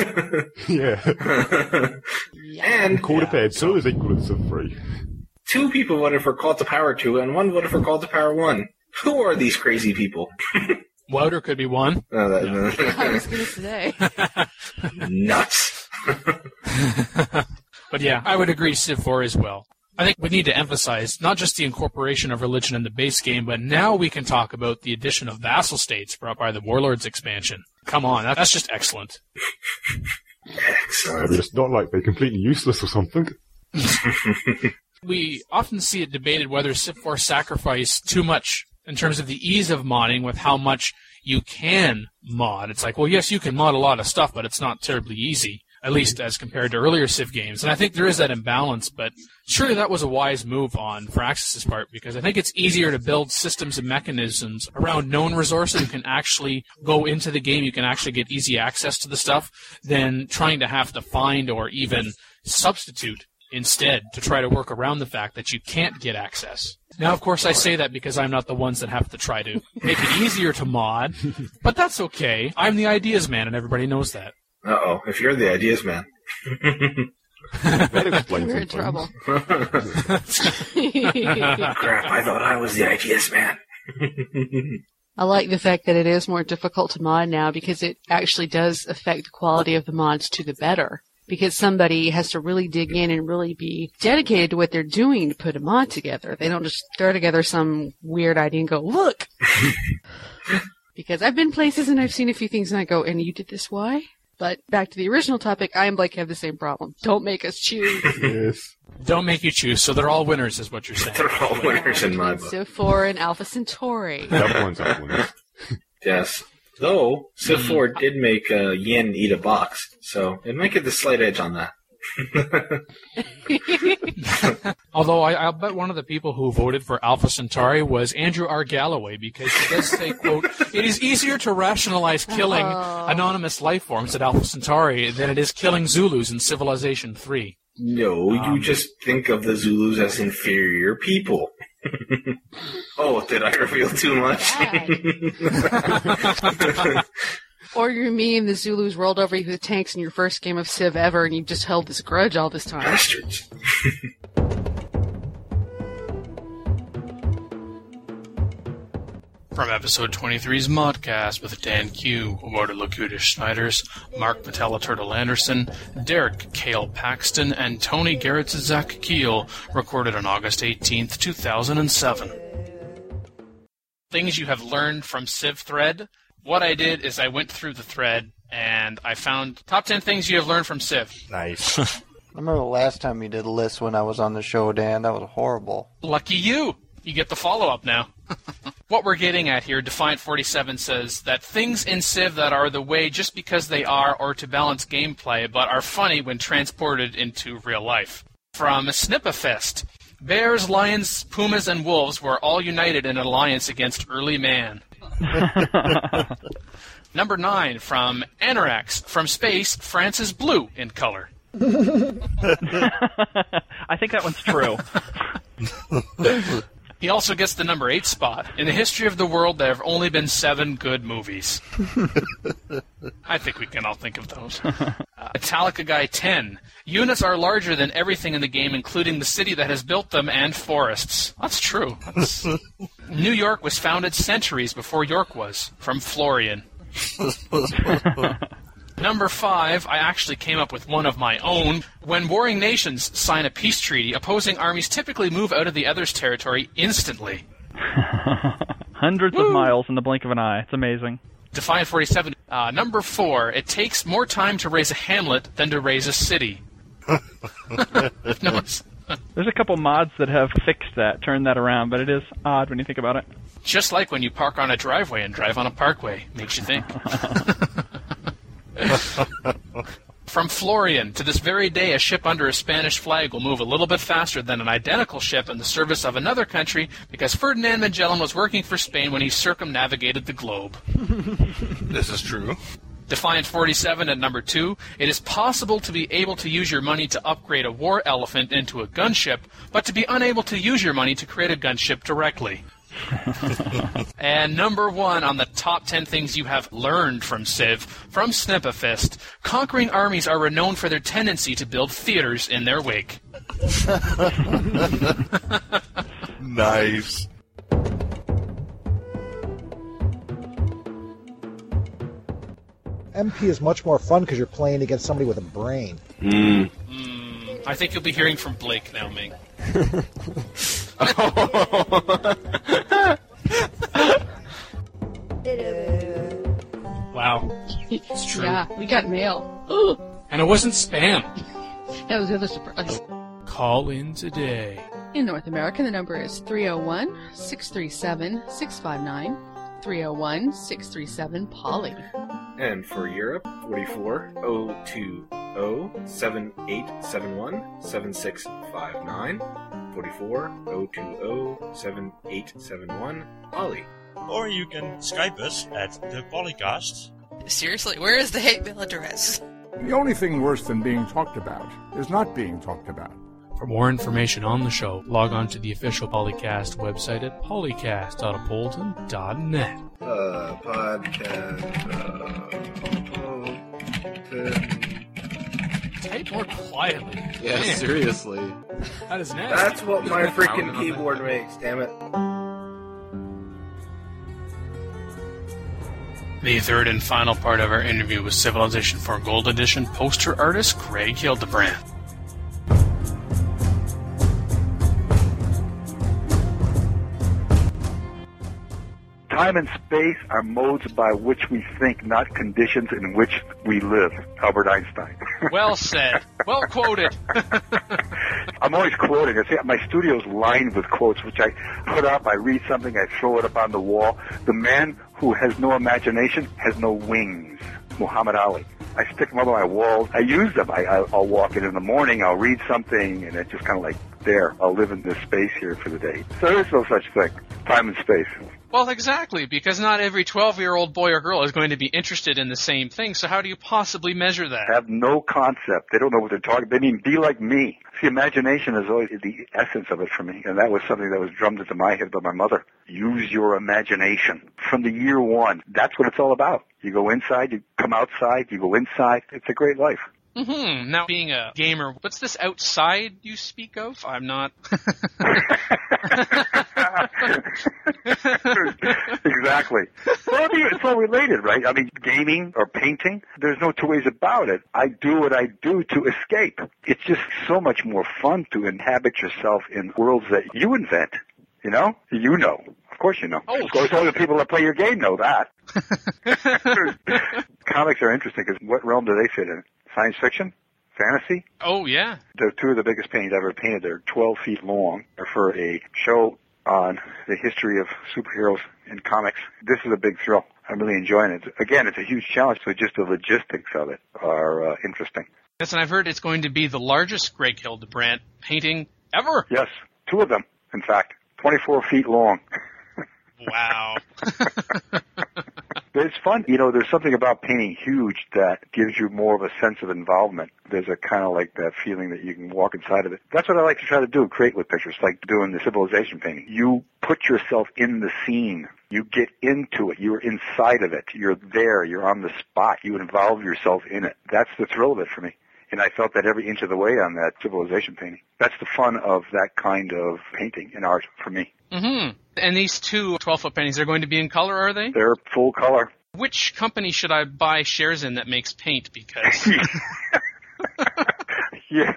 Yeah. And Quarterpad 2 is equal to Civ 3. 2 people voted for Call to Power 2, and 1 voted for Call to Power 1. Who are these crazy people? Wouter could be one. I was going to say. Nuts. But yeah, I would agree Civ 4 as well. I think we need to emphasize not just the incorporation of religion in the base game, but now we can talk about the addition of vassal states brought by the Warlords expansion. Come on, that's just excellent. Excellent. It's not like they're completely useless or something. We often see it debated whether Civ 4 sacrificed too much in terms of the ease of modding with how much you can mod. It's like, well, yes, you can mod a lot of stuff, but it's not terribly easy, at least as compared to earlier Civ games. And I think there is that imbalance, but surely that was a wise move on Firaxis' part, because I think it's easier to build systems and mechanisms around known resources. You can actually go into the game, you can actually get easy access to the stuff, than trying to have to find or even substitute instead to try to work around the fact that you can't get access. Now, of course, I say that because I'm not the ones that have to try to make it easier to mod, but that's okay. I'm the ideas man, and everybody knows that. Uh-oh, if you're the ideas man. We're in trouble. Crap, I thought I was the ideas man. I like the fact that it is more difficult to mod now because it actually does affect the quality of the mods to the better. Because somebody has to really dig in and really be dedicated to what they're doing to put a mod together. They don't just throw together some weird idea and go, look! Because I've been places and I've seen a few things and I go, and you did this, why? But back to the original topic, I and Blake have the same problem. Don't make us choose. Yes. Don't make you choose, so they're all winners is what you're saying. They're all winners in my book. Civ 4 and Alpha Centauri. Everyone's up winners. Yes. Though, Civ 4 did make Yin eat a box, so it might get the slight edge on that. Although I'll bet one of the people who voted for Alpha Centauri was Andrew R. Galloway, because he does say, quote, it is easier to rationalize killing anonymous life forms at Alpha Centauri than it is killing Zulus in Civilization 3. No, you just think of the Zulus as inferior people. Oh, did I reveal too much? Or you mean the Zulus rolled over you with tanks in your first game of Civ ever, and you just held this grudge all this time. Bastards. From episode 23's Modcast with Dan Q, Walter Lacutis Schneiders, Mark Patella Turtle Anderson, Derek Cale Paxton, and Tony Garrett-Zach Keel, recorded on August 18th, 2007. Things you have learned from Civ thread. What I did is I went through the thread and I found top 10 things you have learned from Civ. Nice. I remember the last time you did a list when I was on the show, Dan. That was horrible. Lucky you! You get the follow-up now. What we're getting at here, Defiant47 says that things in Civ that are the way just because they are or to balance gameplay, but are funny when transported into real life. From Snipafest, bears, lions, pumas, and wolves were all united in an alliance against early man. Number 9, from Anorax, from space, France is blue in color. I think that one's true. He also gets the number 8 spot. In the history of the world, there have only been 7 good movies. I think we can all think of those. Metallica Guy 10. Units are larger than everything in the game, including the city that has built them and forests. That's true. New York was founded centuries before York was. From Florian. Number 5, I actually came up with one of my own. When warring nations sign a peace treaty, opposing armies typically move out of the other's territory instantly. Hundreds of miles in the blink of an eye. It's amazing. Defiant47. Number 4, it takes more time to raise a hamlet than to raise a city. There's a couple mods that have fixed that, turned that around, but it is odd when you think about it. Just like when you park on a driveway and drive on a parkway. Makes you think. From Florian, to this very day, a ship under a Spanish flag will move a little bit faster than an identical ship in the service of another country because Ferdinand Magellan was working for Spain when he circumnavigated the globe. This is true. Defiant47 at number 2, it is possible to be able to use your money to upgrade a war elephant into a gunship, but to be unable to use your money to create a gunship directly. And number 1 on the top 10 things you have learned from Civ, from Snipafist, conquering armies are renowned for their tendency to build theaters in their wake. Nice. MP is much more fun because you're playing against somebody with a brain. I think you'll be hearing from Blake now, Ming. Wow. It's true. Yeah, we got mail. And it wasn't spam. That was the other surprise. Call in today. In North America, the number is 301-637-659, 301-637-POLY. And for Europe, 44-020-7871-7659, 44-020-7871, Poly. Or you can Skype us at the Polycast. Seriously, where is the hate mail address? The only thing worse than being talked about is not being talked about. For more information on the show, log on to the official Polycast website at polycast.appleton.net. Type more quietly. Yeah, Man. seriously. That is nasty. That's what my freaking keyboard makes, damn it. The third and final part of our interview with Civilization 4 Gold Edition poster artist Greg Hildebrand. Time and space are modes by which we think, not conditions in which we live. Albert Einstein. Well said. Well quoted. I'm always quoting. I say my studio's lined with quotes, which I put up. I read something, I throw it up on the wall. The man who has no imagination has no wings. Muhammad Ali. I stick them up on my walls. I use them. I'll walk in the morning, I'll read something, and it's just kind of like, there, I'll live in this space here for the day. So there's no such thing. Time and space. Well, exactly, because not every 12-year-old boy or girl is going to be interested in the same thing, so how do you possibly measure that? Have no concept. They don't know what they're talking about. They mean be like me. See, imagination is always the essence of it for me, and that was something that was drummed into my head by my mother. Use your imagination. From the year one, that's what it's all about. You go inside, you come outside, you go inside. It's a great life. Mm-hmm. Now, being a gamer, what's this outside you speak of? I'm not. Exactly. Well, I mean, it's all related, right? I mean, gaming or painting, there's no two ways about it. I do what I do to escape. It's just so much more fun to inhabit yourself in worlds that you invent. You know? You know. Of course you know. Oh, of course, all the people that play your game know that. Comics are interesting because what realm do they fit in? Science fiction? Fantasy? Oh, yeah. They're two of the biggest paintings I've ever painted. They're 12 feet long. They're for a show on the history of superheroes in comics. This is a big thrill. I'm really enjoying it. Again, it's a huge challenge, so just the logistics of it are interesting. Yes, and I've heard it's going to be the largest Greg Hildebrandt painting ever. Yes, two of them, in fact. 24 feet long. Wow. But it's fun. You know, there's something about painting huge that gives you more of a sense of involvement. There's a kind of like that feeling that you can walk inside of it. That's what I like to try to do, create with pictures, like doing the civilization painting. You put yourself in the scene. You get into it. You're inside of it. You're there. You're on the spot. You involve yourself in it. That's the thrill of it for me. And I felt that every inch of the way on that civilization painting. That's the fun of that kind of painting and art for me. Mm-hmm. And these two 12-foot paintings, they're going to be in color, are they? They're full color. Which company should I buy shares in that makes paint? Because... Yeah.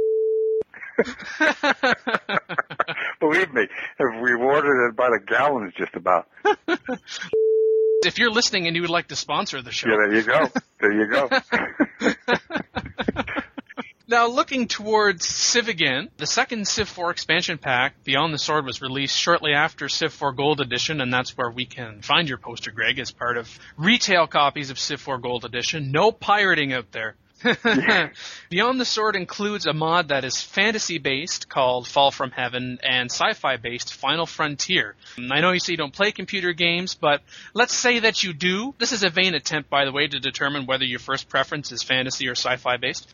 Believe me, if we ordered it by the gallons just about. If you're listening and you would like to sponsor the show. Yeah, there you go. There you go. Now, looking towards Civ again, the second Civ 4 expansion pack, Beyond the Sword, was released shortly after Civ 4 Gold Edition, and that's where we can find your poster, Greg, as part of retail copies of Civ 4 Gold Edition. No pirating out there. Beyond the Sword includes a mod that is fantasy-based called Fall from Heaven and sci-fi-based Final Frontier. I know you say you don't play computer games, but let's say that you do. This is a vain attempt, by the way, to determine whether your first preference is fantasy or sci-fi-based.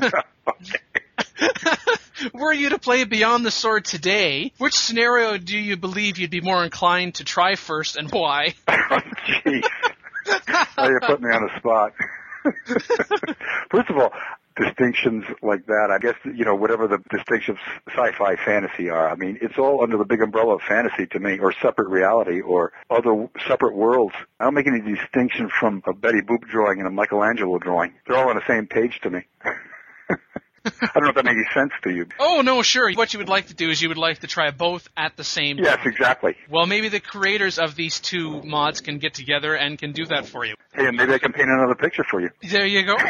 Were you to play Beyond the Sword today, which scenario do you believe you'd be more inclined to try first and why? Oh, jeez. Now you're putting me on the spot. First of all, distinctions like that, I guess, you know, whatever the distinctions sci-fi fantasy are, I mean, it's all under the big umbrella of fantasy to me, or separate reality, or other separate worlds. I don't make any distinction from a Betty Boop drawing and a Michelangelo drawing. They're all on the same page to me. I don't know if that makes any sense to you. Oh, no, sure. What you would like to do is you would like to try both at the same time. Yes, exactly. Well, maybe the creators of these two mods can get together and can do that for you. Hey, and maybe I can paint another picture for you. There you go.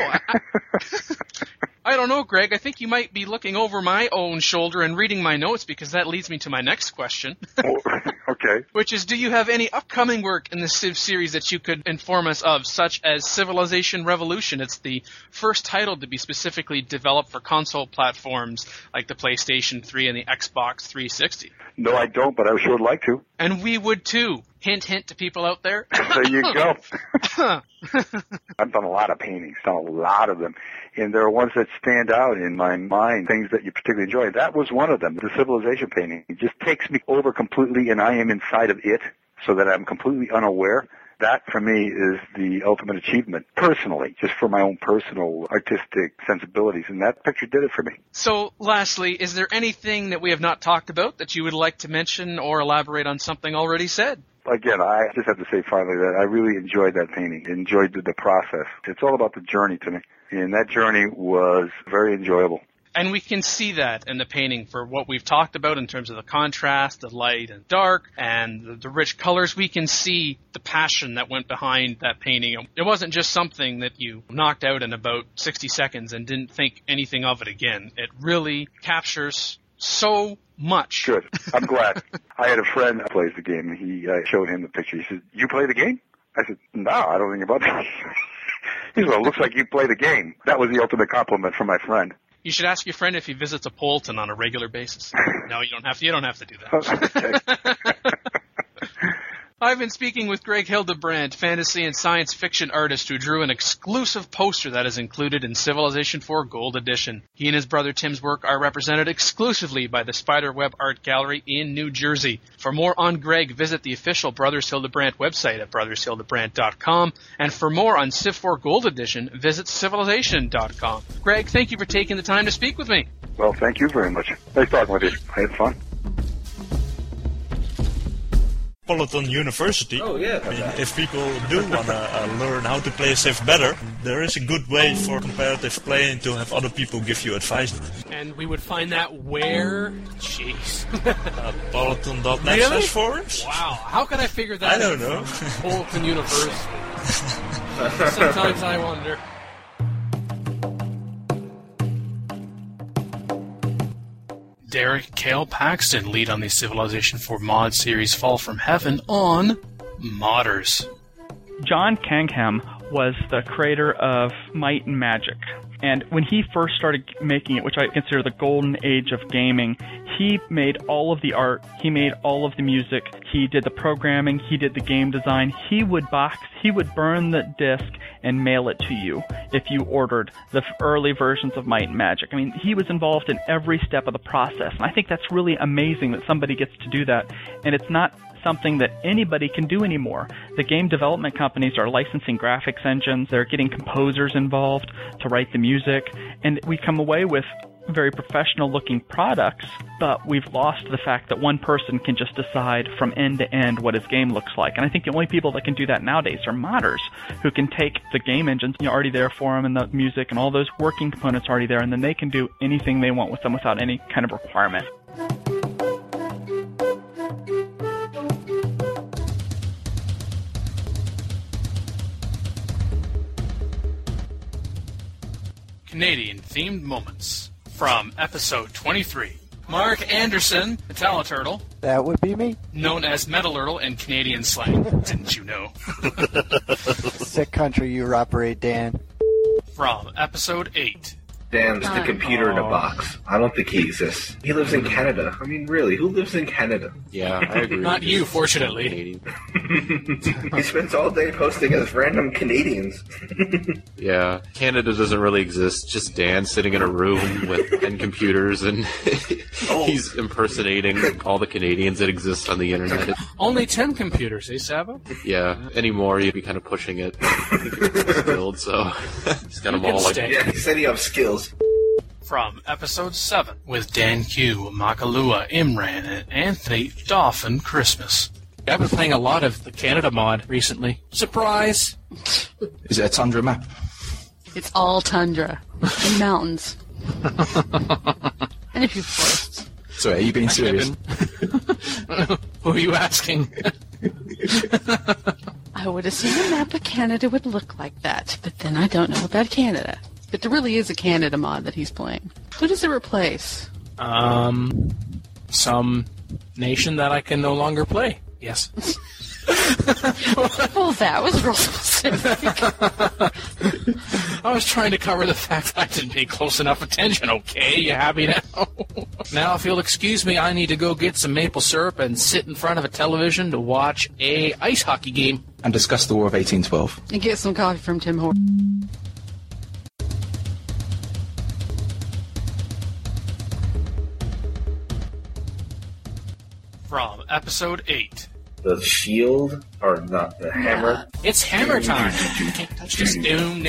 I don't know, Greg. I think you might be looking over my own shoulder and reading my notes, because that leads me to my next question. Okay. Which is, do you have any upcoming work in the Civ series that you could inform us of, such as Civilization Revolution? It's the first title to be specifically developed for console platforms like the PlayStation 3 and the Xbox 360. No, I don't, but I sure would like to. And we would too. Hint, hint to people out there. There you go. I've done a lot of paintings, done a lot of them. And there are ones that stand out in my mind, things that you particularly enjoy. That was one of them, the Civilization painting. It just takes me over completely, and I am inside of it so that I'm completely unaware. That, for me, is the ultimate achievement, personally, just for my own personal artistic sensibilities. And that picture did it for me. So, lastly, is there anything that we have not talked about that you would like to mention or elaborate on something already said? Again, I just have to say finally that I really enjoyed that painting, enjoyed the process. It's all about the journey to me, and that journey was very enjoyable. And we can see that in the painting for what we've talked about in terms of the contrast, the light and dark, and the rich colors. We can see the passion that went behind that painting. It wasn't just something that you knocked out in about 60 seconds and didn't think anything of it again. It really captures so much. Good. I'm glad. I had a friend who plays the game, and he showed him the picture. He said, "You play the game?" I said, "No, I don't think about that." He said, "Well, it looks like you play the game." That was the ultimate compliment from my friend. You should ask your friend if he visits a Polton on a regular basis. No, you don't have to. You don't have to do that. I've been speaking with Greg Hildebrandt, fantasy and science fiction artist who drew an exclusive poster that is included in Civilization 4 Gold Edition. He and his brother Tim's work are represented exclusively by the Spiderweb Art Gallery in New Jersey. For more on Greg, visit the official Brothers Hildebrandt website at brothershildebrandt.com, and for more on Civ 4 Gold Edition, visit civilization.com. Greg, thank you for taking the time to speak with me. Well, thank you very much. Nice talking with you. I had fun. Politon University. Oh, yeah. I mean, if people do want to learn how to play Civ better, there is a good way for comparative playing to have other people give you advice. And we would find that where? Jeez. Politon.net/forums? Wow, how could I figure that out? I don't know. Politon University. Sometimes I wonder. Derek Cale Paxton, lead on the Civilization 4 mod series Fall from Heaven on Modders. John Cangham was the creator of Might and Magic. And when he first started making it, which I consider the golden age of gaming, he made all of the art, he made all of the music, he did the programming, he did the game design. He would burn the disc and mail it to you if you ordered the early versions of Might and Magic. I mean, he was involved in every step of the process. And I think that's really amazing that somebody gets to do that. And it's not something that anybody can do anymore. The game development companies are licensing graphics engines, they're getting composers involved to write the music, and we come away with very professional looking products, but we've lost the fact that one person can just decide from end to end what his game looks like. And I think the only people that can do that nowadays are modders, who can take the game engines already there for them and the music and all those working components already there, and then they can do anything they want with them without any kind of requirement. Canadian-themed moments from episode 23. Mark Anderson, the Talaturtle. That would be me. Known as Metalurtle in Canadian slang. Didn't you know? Sick country you operate, Dan. From episode 8. Dan's the computer in a box. I don't think he exists. He lives in Canada. I mean, really, who lives in Canada? Yeah, I agree. Not you, fortunately. He spends all day posting as random Canadians. Yeah, Canada doesn't really exist. Just Dan sitting in a room with 10 computers, and he's impersonating all the Canadians that exist on the internet. Only 10 computers, eh, Sabo? Yeah, anymore you'd be kind of pushing it. I think it's skilled, so he's got them all like... Yeah, he said he has skills. From episode 7 with Dan Q, Makalua, Imran, and Anthony Dauphin Christmas. I've been playing a lot of the Canada mod recently. Surprise! Is it a tundra map? It's all tundra and mountains. And a few forests. Sorry, are you being serious? Who are you asking? I would assume a map of Canada would look like that, but then I don't know about Canada. But there really is a Canada mod that he's playing. Who does it replace? Some nation that I can no longer play. Yes. Well, that was real specific. I was trying to cover the fact that I didn't pay close enough attention, okay? You happy now? Now, if you'll excuse me, I need to go get some maple syrup and sit in front of a television to watch a ice hockey game. And discuss the War of 1812. And get some coffee from Tim Hortons. From episode 8. The shield, or not the hammer. It's hammer time. Can't touch this. Doom.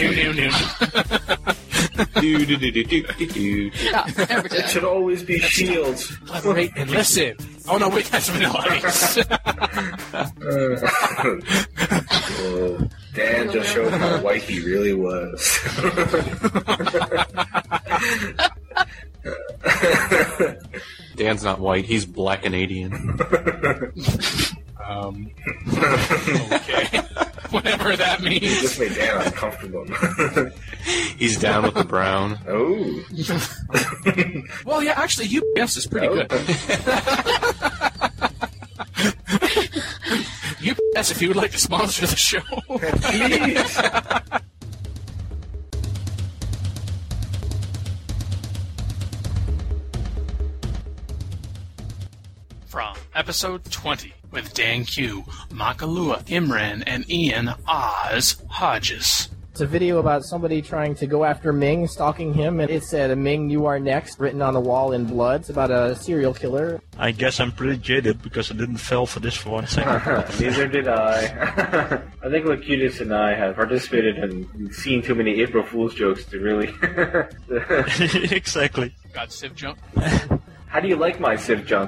It should always be shields. Collaborate and listen. Oh no, wait, that's Vanilla Ice. Dan just showed how white he really was. Dan's not white, he's black Canadian. Okay. Whatever that means. It just made Dan uncomfortable. He's down with the brown. Oh. Well, yeah, actually, UPS is pretty good. UPS, if you would like to sponsor the show. Please. From episode 20. with Dan Q, Makalua, Imran, and Ian Oz Hodges. It's a video about somebody trying to go after Ming, stalking him, and it said, "Ming, you are next," written on the wall in blood. It's about a serial killer. I guess I'm pretty jaded because I didn't fall for this for 1 second. Neither did I. I think Locutus and I have participated in seeing too many April Fool's jokes to really... Exactly. Got Civ junk? How do you like my Civ junk?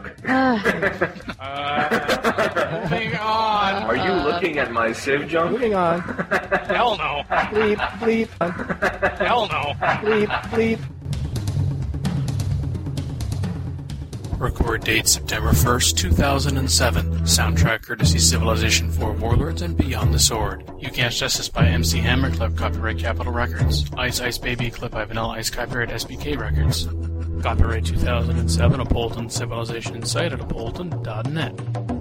Moving on. Are you looking at my Civ junk? Moving on. Hell no. Bleep, bleep. Hell no. Bleep, bleep. Record date September 1st, 2007. Soundtrack courtesy Civilization 4 Warlords and Beyond the Sword. You Can't Justice by MC Hammer, clip copyright Capitol Records. Ice Ice Baby, clip by Vanilla Ice, copyright SBK Records. Copyright 2007, Appleton Civilization site at appleton.net.